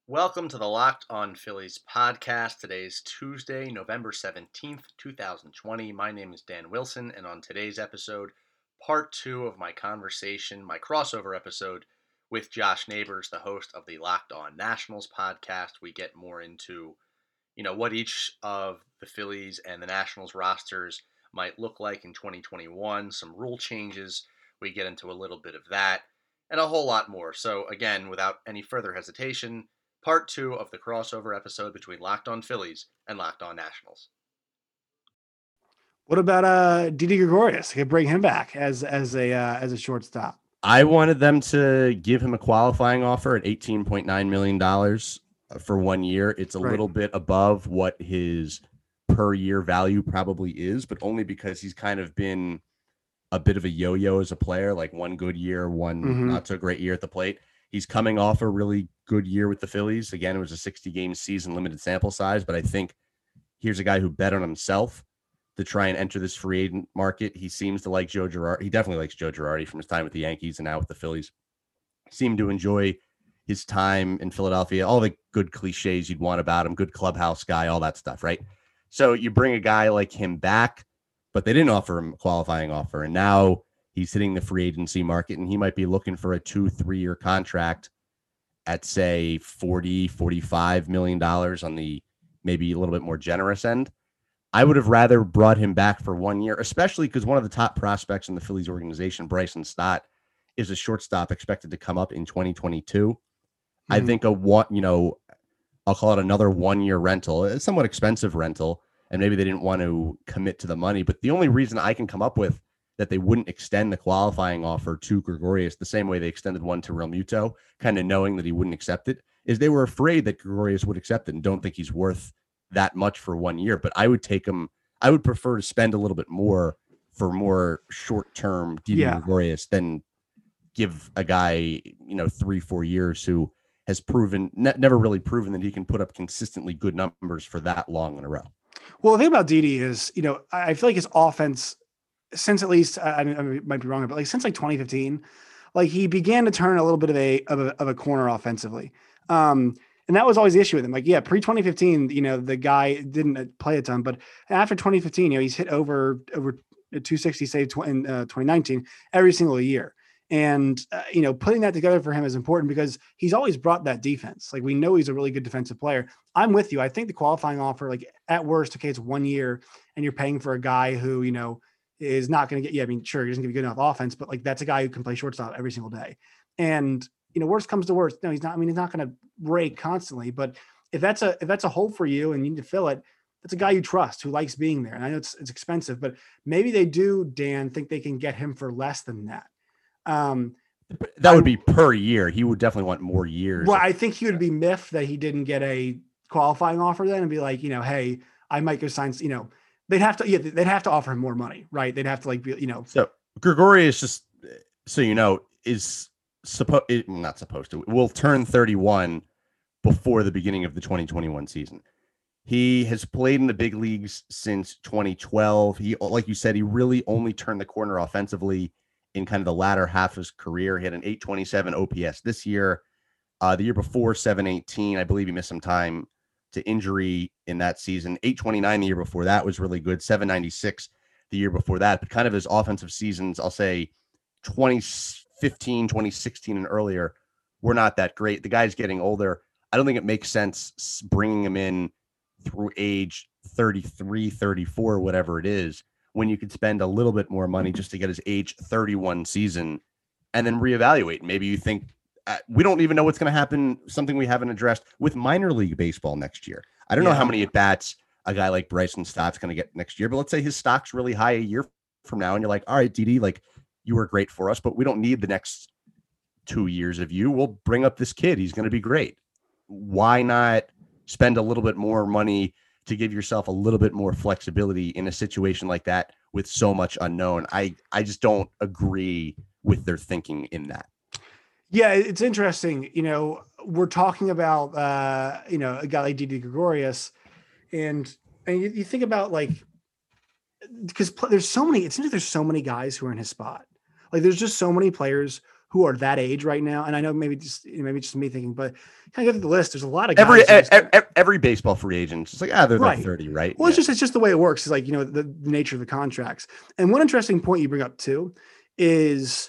Welcome to the Locked On Phillies podcast. Today is Tuesday, November 17th, 2020. My name is Dan Wilson, and on today's episode, part two of my conversation, my crossover episode with Josh Neighbors, the host of the Locked On Nationals podcast. We get more into, what each of the Phillies and the Nationals rosters might look like in 2021, some rule changes. We get into a little bit of that and a whole lot more. So again, without any further hesitation, part two of the crossover episode between Locked On Phillies and Locked On Nationals. What about Didi Gregorius? Could bring him back as a shortstop. I wanted them to give him a qualifying offer at $18.9 million for 1 year. It's a little bit above what his per year value probably is, but only because he's kind of been a bit of a yo-yo as a player, like one good year, one not so great year at the plate. He's coming off a really good year with the Phillies. Again, it was a 60-game season, limited sample size, but I think here's a guy who bet on himself to try and enter this free agent market. He seems to like Joe Girardi. He definitely likes Joe Girardi from his time with the Yankees and now with the Phillies. Seemed to enjoy his time in Philadelphia, all the good cliches you'd want about him, good clubhouse guy, all that stuff, right? So you bring a guy like him back, but they didn't offer him a qualifying offer, and now he's hitting the free agency market, and he might be looking for a 2-3 year contract at, say, $40-45 million on the maybe a little bit more generous end. I would have rather brought him back for 1 year, especially because one of the top prospects in the Phillies organization, Bryson Stott, is a shortstop expected to come up in 2022. I think I'll call it another 1 year rental, a somewhat expensive rental, and maybe they didn't want to commit to the money. But the only reason I can come up with that they wouldn't extend the qualifying offer to Gregorius the same way they extended one to Real Muto, kind of knowing that he wouldn't accept it, is they were afraid that Gregorius would accept it and don't think he's worth that much for 1 year. But I would take him. I would prefer to spend a little bit more for more short-term Didi Gregorius than give a guy, 3-4 years who has proven, never really proven that he can put up consistently good numbers for that long in a row. Well, the thing about Didi is, I feel like his offense, since at least, I might be wrong, but like since like 2015, like he began to turn a little bit of a corner offensively. And that was always the issue with him. Like, pre 2015, the guy didn't play a ton, but after 2015, he's hit over 260 save in 2019 every single year. And, putting that together for him is important because he's always brought that defense. Like, we know he's a really good defensive player. I'm with you. I think the qualifying offer, like at worst, okay, it's 1 year and you're paying for a guy who, is not going to get, sure, he doesn't give you good enough offense, but like that's a guy who can play shortstop every single day. And, worst comes to worst. No, he's not going to rake constantly, but if that's a hole for you and you need to fill it, that's a guy you trust who likes being there. And I know it's expensive, but maybe they do, Dan, think they can get him for less than that. That would be per year. He would definitely want more years. Well, I think he would be miffed that he didn't get a qualifying offer then and be like, hey, I might go sign, they'd have to offer him more money, right? They'd have to So Gregorius, just so is not supposed to, will turn 31 before the beginning of the 2021 season. He has played in the big leagues since 2012. He, like you said, he really only turned the corner offensively in kind of the latter half of his career. He had an 827 OPS this year. The year before, 718. I believe he missed some time to injury in that season. 829 the year before that was really good. 796 the year before that. But kind of his offensive seasons, I'll say 2015, 2016 and earlier, were not that great. The guy's getting older. I don't think it makes sense bringing him in through age 33, 34, whatever it is, when you could spend a little bit more money just to get his age 31 season and then reevaluate. Maybe you think we don't even know what's going to happen, something we haven't addressed with minor league baseball next year. I don't know how many at-bats a guy like Bryson Stott's going to get next year, but let's say his stock's really high a year from now and you're like, all right, Didi, like you were great for us, but we don't need the next 2 years of you. We'll bring up this kid. He's going to be great. Why not spend a little bit more money to give yourself a little bit more flexibility in a situation like that with so much unknown? I just don't agree with their thinking in that. Yeah, it's interesting. We're talking about, a guy like Didi Gregorius, and you think about like, because there's so many, it seems like there's so many guys who are in his spot. Like there's just so many players who are that age right now. And I know maybe just me thinking, but kind of go through the list. There's a lot of guys. Every baseball free agent, it's like, they're right. like 30, right? Well, it's just the way it works. It's like, the nature of the contracts. And one interesting point you bring up too is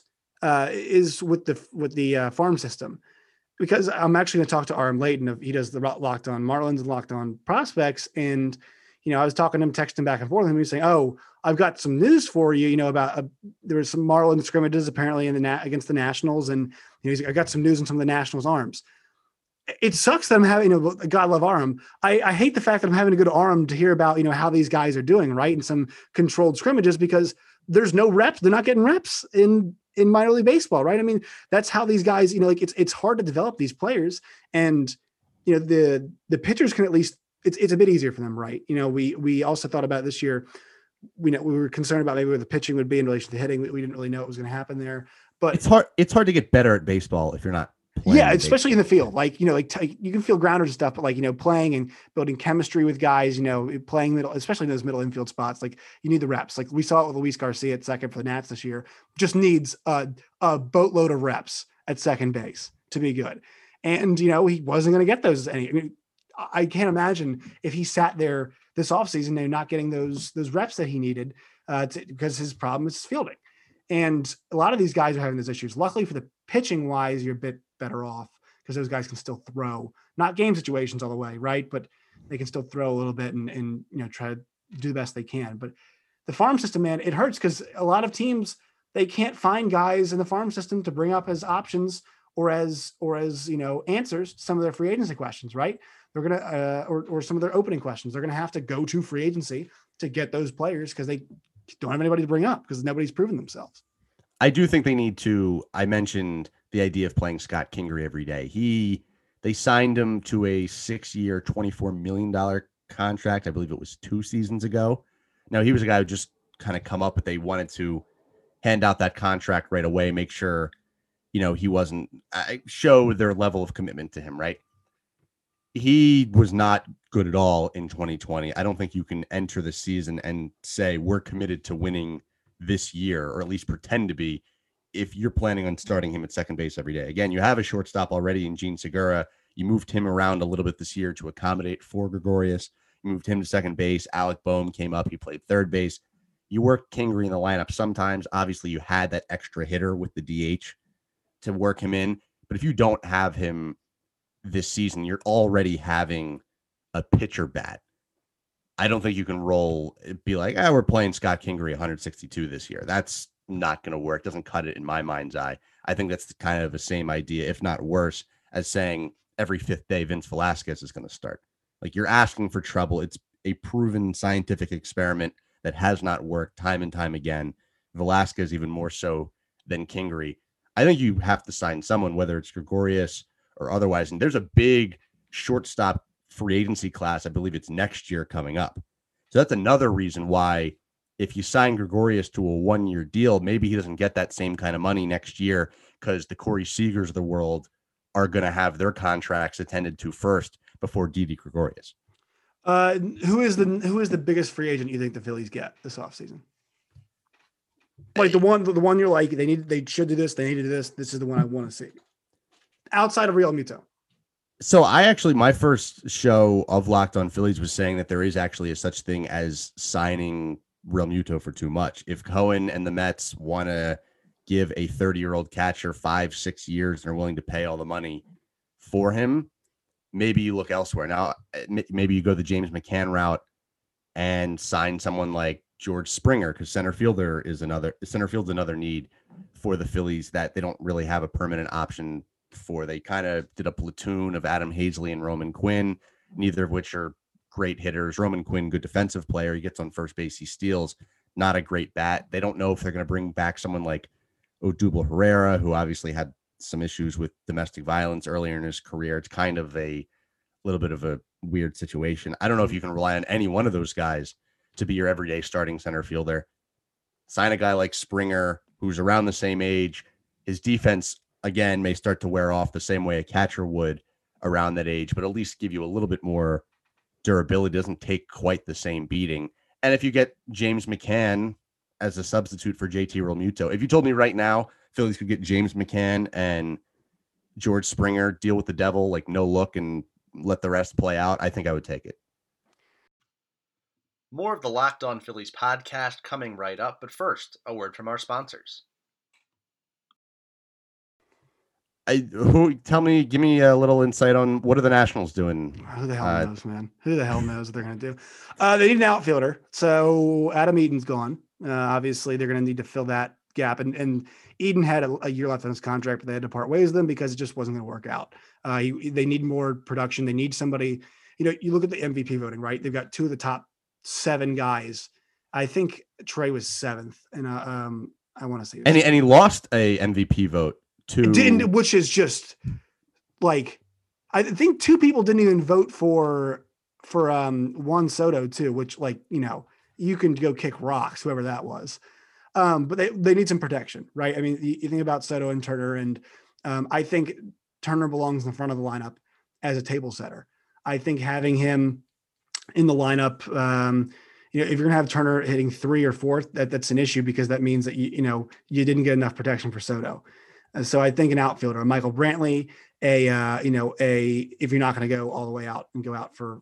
with the farm system, because I'm actually going to talk to RM Layton. He does the Locked On Marlins and Locked On Prospects. And, I was talking to him, texting back and forth, and he was saying, "Oh, I've got some news for you, about there was some Marlins scrimmages apparently against the Nationals. And I got some news on some of the Nationals arms. It sucks that I'm having, God love Aram. I hate the fact that I'm having to go to Aram to hear about, how these guys are doing right in some controlled scrimmages, because there's no reps. They're not getting reps in minor league baseball. Right. I mean, that's how these guys, it's hard to develop these players, and, the pitchers can at least, it's a bit easier for them. Right. We also thought about this year, we were concerned about maybe where the pitching would be in relation to hitting. We didn't really know what was going to happen there, but it's hard to get better at baseball if you're not playing. Yeah, especially in the field. Like, you can feel grounders and stuff, but like, playing and building chemistry with guys, playing middle, especially in those middle infield spots, like you need the reps. Like we saw it with Luis Garcia at second for the Nats this year, just needs a boatload of reps at second base to be good. And, he wasn't going to get those. I can't imagine if he sat there this offseason and not getting those reps that he needed because his problem is fielding. And a lot of these guys are having those issues. Luckily for the pitching wise, you're a bit better off because those guys can still throw, not game situations all the way, right? But they can still throw a little bit and try to do the best they can. But the farm system, man, it hurts because a lot of teams, they can't find guys in the farm system to bring up as options or as answers to some of their free agency questions, right? They're gonna or some of their opening questions. They're gonna have to go to free agency to get those players because they don't have anybody to bring up because nobody's proven themselves. I do think they need to. I mentioned the idea of playing Scott Kingery every day. They signed him to a 6-year, $24 million contract. I believe it was 2 seasons ago. Now, he was a guy who just kind of come up, but they wanted to hand out that contract right away, make sure, he wasn't show their level of commitment to him, right? He was not good at all in 2020. I don't think you can enter the season and say we're committed to winning this year, or at least pretend to be, if you're planning on starting him at second base every day. Again, you have a shortstop already in Gene Segura. You moved him around a little bit this year to accommodate for Gregorius. You moved him to second base. Alec Boehm came up. He played third base. You worked Kingery in the lineup sometimes. Obviously, you had that extra hitter with the DH to work him in. But if you don't have him this season, you're already having a pitcher bat. I don't think you can be like, we're playing Scott Kingery 162 this year. That's not going to work. Doesn't cut it in my mind's eye. I think that's kind of the same idea, if not worse, as saying every 5th day Vince Velasquez is going to start. Like, you're asking for trouble. It's a proven scientific experiment that has not worked time and time again. Velasquez even more so than Kingery. I think you have to sign someone, whether it's Gregorius or otherwise. And there's a big shortstop free agency class. I believe it's next year coming up. So that's another reason why if you sign Gregorius to a 1-year deal, maybe he doesn't get that same kind of money next year because the Corey Seagers of the world are going to have their contracts attended to first before Didi Gregorius. Who is the biggest free agent you think the Phillies get this offseason? Like the one you're like, they should do this, they need to do this. This is the one I want to see. Outside of Real Muto. So my first show of Locked On Phillies was saying that there is actually a such thing as signing Real Muto for too much. If Cohen and the Mets want to give a 30-year-old catcher 5-6 years and are willing to pay all the money for him, maybe you look elsewhere. Now, maybe you go the James McCann route and sign someone like George Springer, because center field's another need for the Phillies that they don't really have a permanent option for. They kind of did a platoon of Adam Hazley and Roman Quinn, neither of which are great hitters. Roman Quinn, good defensive player. He gets on first base, he steals. Not a great bat. They don't know if they're going to bring back someone like Odubel Herrera, who obviously had some issues with domestic violence earlier in his career. It's kind of a little bit of a weird situation. I don't know if you can rely on any one of those guys to be your everyday starting center fielder. Sign a guy like Springer, who's around the same age. His defense, again, may start to wear off the same way a catcher would around that age, but at least give you a little bit more durability. Doesn't take quite the same beating. And if you get James McCann as a substitute for JT Realmuto, if you told me right now Phillies could get James McCann and George Springer, deal with the devil, like no look, and let the rest play out, I think I would take it. More of the Locked On Phillies podcast coming right up, but first, a word from our sponsors. Give me a little insight on what are the Nationals doing? Who the hell knows, man? Who the hell knows what they're going to do? They need an outfielder. So Adam Eaton's gone. Obviously, they're going to need to fill that gap. And Eden had a year left on his contract, but they had to part ways with him because it just wasn't going to work out. They need more production. They need somebody. You look at the MVP voting, right? They've got 2 of the top 7 guys. I think Trey was 7th, and I want to say. And he lost a MVP vote. Which is just like, I think 2 people didn't even vote for Juan Soto too, which you can go kick rocks, whoever that was. But they need some protection, right? I mean, you think about Soto and Turner, and I think Turner belongs in the front of the lineup as a table setter. I think having him in the lineup, if you're gonna have Turner hitting 3 or 4th, that's an issue because that means that you didn't get enough protection for Soto. So I think an outfielder, a Michael Brantley, if you're not going to go all the way out and go out for,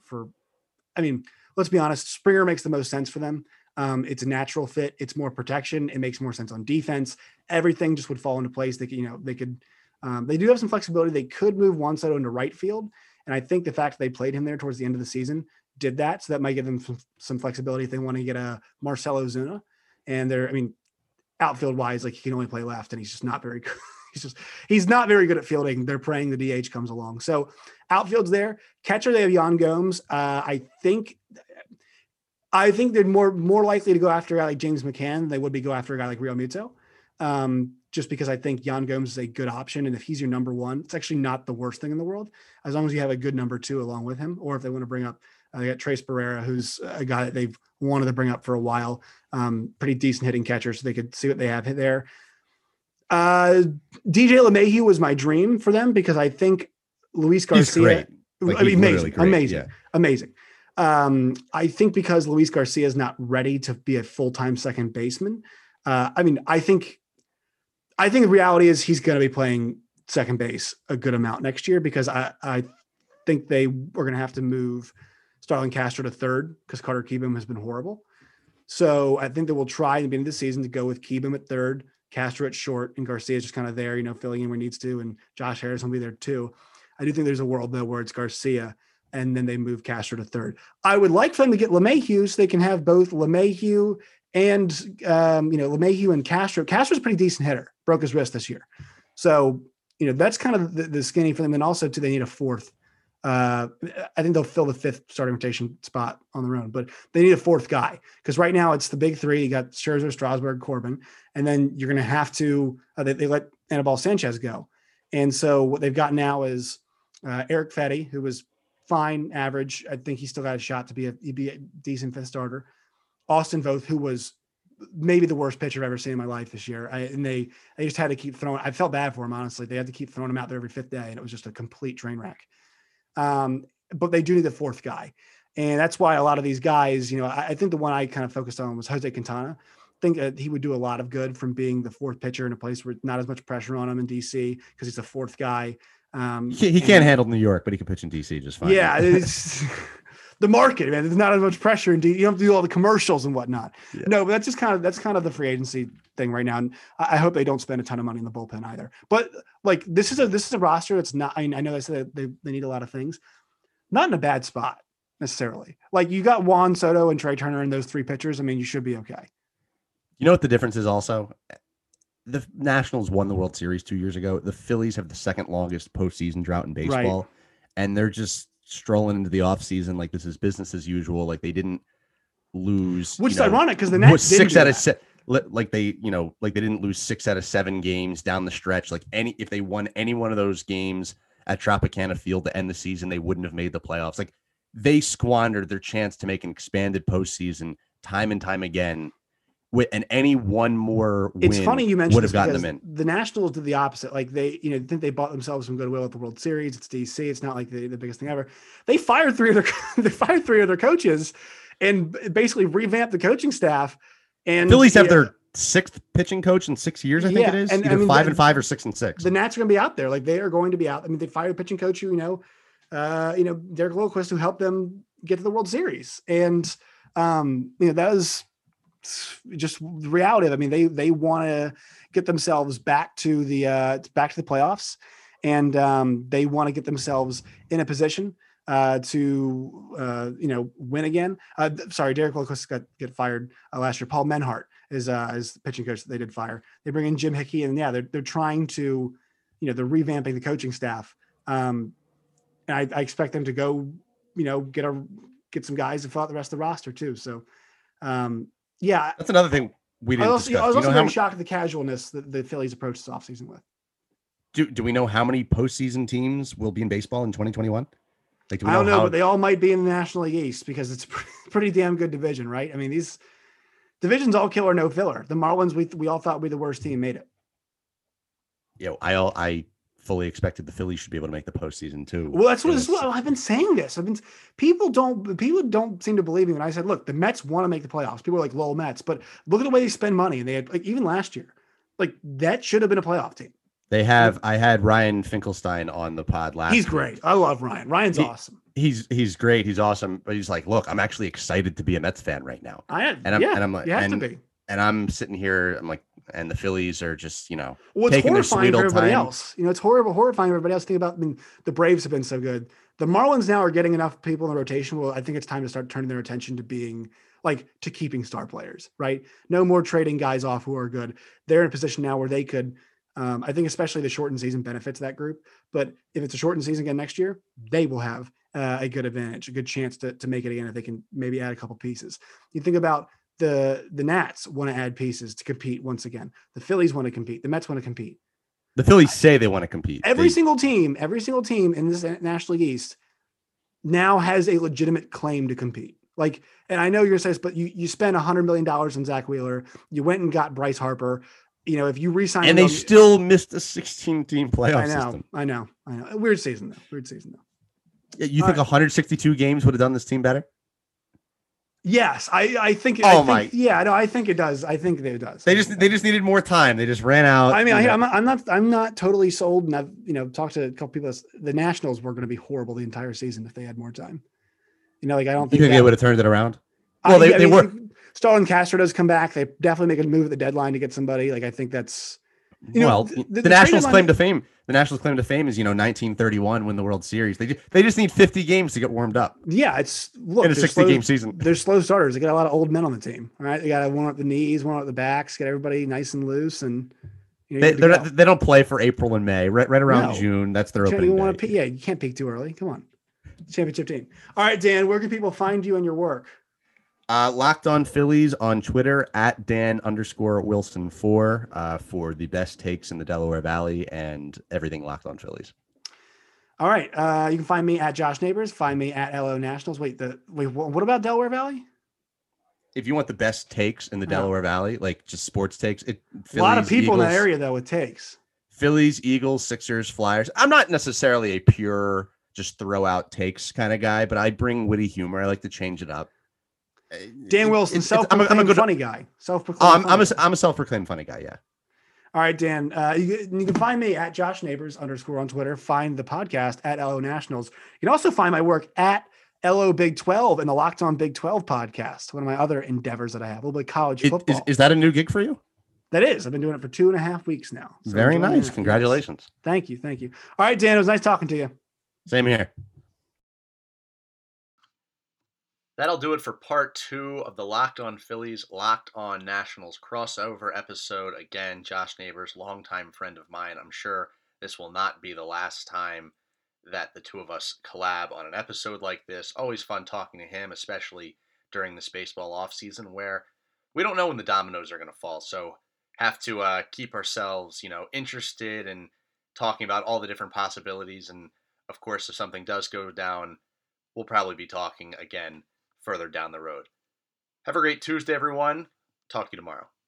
let's be honest, Springer makes the most sense for them. It's a natural fit. It's more protection. It makes more sense on defense. Everything just would fall into place. They do have some flexibility. They could move Juan Soto into right field. And I think the fact that they played him there towards the end of the season did that. So that might give them some flexibility if they want to get a Marcell Ozuna. And outfield wise, like he can only play left and he's just not very good. He's not very good at fielding. They're praying the DH comes along. So outfield's there. Catcher, they have Yan Gomes. I think they're more likely to go after a guy like James McCann than they would be go after a guy like Real Muto. Just because I think Yan Gomes is a good option. And if he's your number 1, it's actually not the worst thing in the world, as long as you have a good number 2 along with him. Or if they want to bring up, they got Trace Barrera, who's a guy that they've wanted to bring up for a while. Pretty decent hitting catcher, so they could see what they have there. DJ LeMahieu was my dream for them because I think Luis Garcia, amazing. I think because Luis Garcia is not ready to be a full-time second baseman. I think the reality is he's going to be playing second base a good amount next year because I think they are going to have to move Starlin Castro to third because Carter Kieboom has been horrible. So I think they will try in the beginning of the season to go with Kieboom at third, Castro at short, and Garcia is just kind of there, filling in where he needs to, and Josh Harris will be there too. I do think there's a world though where it's Garcia, and then they move Castro to third. I would like for them to get LeMahieu so they can have both LeMahieu and LeMahieu and Castro. Castro's a pretty decent hitter, broke his wrist this year, so that's kind of the skinny for them. And also, too, they need a 4th. I think they'll fill the 5th starting rotation spot on their own, but they need a 4th guy because right now it's the big 3. You got Scherzer, Strasburg, Corbin, and then you're going to have to they let Anibal Sanchez go. And so what they've got now is Eric Fetty, who was fine, average. I think he still got a shot to be a decent 5th starter. Austin Voth, who was maybe the worst pitcher I've ever seen in my life this year. They just had to keep throwing. I felt bad for him, honestly. They had to keep throwing him out there every 5th day, and it was just a complete train wreck. But they do need the 4th guy. And that's why a lot of these guys, I think the one I kind of focused on was Jose Quintana. I think he would do a lot of good from being the 4th pitcher in a place where not as much pressure on him in DC because he's the 4th guy. He can't handle New York, but he can pitch in DC just fine. Yeah. It's the market, man. There's not as much pressure in DC. You don't have to do all the commercials and whatnot. Yeah. No, but that's kind of the free agency thing right now. And I hope they don't spend a ton of money in the bullpen either. But like, this is a roster that's not, I know they said they need a lot of things, not in a bad spot necessarily. Like you got Juan Soto and Trey Turner and those 3 pitchers. I mean, you should be okay. You know what the difference is also? The Nationals won the World Series 2 years ago. The Phillies have the 2nd longest postseason drought in baseball. Right. And they're just strolling into the offseason like this is business as usual. Like they didn't lose. Which is ironic because the Nats didn't 6 out of 7. Like they didn't lose 6 out of 7 games down the stretch. Like if they won any one of those games at Tropicana Field to end the season, they wouldn't have made the playoffs. Like they squandered their chance to make an expanded postseason time and time again. And any one more win it's funny you mentioned would have gotten them in. The Nationals did the opposite. Like they, think they bought themselves some goodwill at the World Series. It's DC. It's not like the biggest thing ever. They fired 3 of their coaches and basically revamped the coaching staff. And Phillies have their sixth pitching coach in 6 years. I think it is and either 5-5 or 6-6. The Nats are going to be out there. Like they are going to be out. I mean, they fired a pitching coach who, Derek Lilliquist, who helped them get to the World Series. And, that was just the reality of, I mean, they want to get themselves back to the playoffs, and they want to get themselves in a position to win again. Derek Lilliquist get fired last year. Paul Menhart is the pitching coach that they did fire. They bring in Jim Hickey, and they're trying to, they're revamping the coaching staff. And I expect them to go, get some guys to fill out the rest of the roster too. So, that's another thing we didn't discuss. I was also very shocked at the casualness that the Phillies approached this offseason with. Do we know how many postseason teams will be in baseball in 2021? I don't know, but they all might be in the National League East because it's a pretty damn good division, right? I mean, these divisions all killer, no filler. The Marlins, we all thought would be the worst team, made it. Yeah, I fully expected the Phillies should be able to make the postseason too. Well, that's what I've been saying. People don't seem to believe me when I said, look, the Mets want to make the playoffs. People are like, lol, Mets, but look at the way they spend money, and they had, like, even last year, like that should have been a playoff team. They have. I had Ryan Finkelstein on the pod last. He's great. I love Ryan. Ryan's awesome. He's great. He's awesome. But he's like, look, I'm actually excited to be a Mets fan right now. I'm like, you have to be. And I'm sitting here. I'm like, and the Phillies are just, well, it's taking their horrifying sweet for old everybody time. else. It's horrifying for everybody else. Think about, the Braves have been so good. The Marlins now are getting enough people in the rotation. Well, I think it's time to start turning their attention to being to keeping star players, right? No more trading guys off who are good. They're in a position now where they could. I think especially the shortened season benefits that group. But if it's a shortened season again next year, they will have a good advantage, a good chance to make it again if they can maybe add a couple pieces. You think about the Nats want to add pieces to compete once again. The Phillies want to compete. The Mets want to compete. The Phillies say they want to compete. Every single team in this National League East now has a legitimate claim to compete. And I know you're going to say this, but you spent $100 million on Zach Wheeler. You went and got Bryce Harper. If you re-sign, and they still missed a 16-team playoff system. I know. Weird season though. You think 162 games would have done this team better? Yes, I think. I think it does. I think it does. They just needed more time. They just ran out. I mean, I'm not totally sold, and I've talked to a couple people. The Nationals were going to be horrible the entire season if they had more time. I don't think they would have turned it around. Well, they were. Starlin Castro does come back. They definitely make a move at the deadline to get somebody. I think that's the Nationals' claim to fame. The Nationals' claim to fame is 1931 win the World Series. They just need 50 games to get warmed up. Yeah, in a 60-game season. They're slow starters. They got a lot of old men on the team. All right, they got to warm up the knees, warm up the backs, get everybody nice and loose, and they don't play for April and May. Right around June. That's their opening day. You can't peak too early. Come on, championship team. All right, Dan, where can people find you and your work? Locked on Phillies on Twitter at Dan_Wilson4 for the best takes in the Delaware Valley and everything Locked on Phillies. All right. You can find me at Josh Neighbors. Find me at LO Nationals. Wait, what about Delaware Valley? If you want the best takes in the Delaware Valley, like just sports takes, Phillies, a lot of people in that area though with takes. Phillies, Eagles, Sixers, Flyers. I'm not necessarily a pure just throw out takes kind of guy, but I bring witty humor. I like to change it up. Dan Wilson, self-proclaimed funny guy. I'm a self-proclaimed funny guy. Yeah. All right, Dan. You can find me at Josh Neighbors _ on Twitter. Find the podcast at LO Nationals. You can also find my work at LO Big 12 and the Locked On Big 12 podcast. One of my other endeavors that I have. A little bit of college football. Is that a new gig for you? That is. I've been doing it for 2.5 weeks now. So very nice. Congratulations. Thank you. All right, Dan. It was nice talking to you. Same here. That'll do it for part 2 of the Locked On Phillies, Locked On Nationals crossover episode. Again, Josh Neighbors, longtime friend of mine. I'm sure this will not be the last time that the two of us collab on an episode like this. Always fun talking to him, especially during this baseball offseason where we don't know when the dominoes are going to fall. So have to keep ourselves, interested in talking about all the different possibilities. And of course, if something does go down, we'll probably be talking again further down the road. Have a great Tuesday, everyone. Talk to you tomorrow.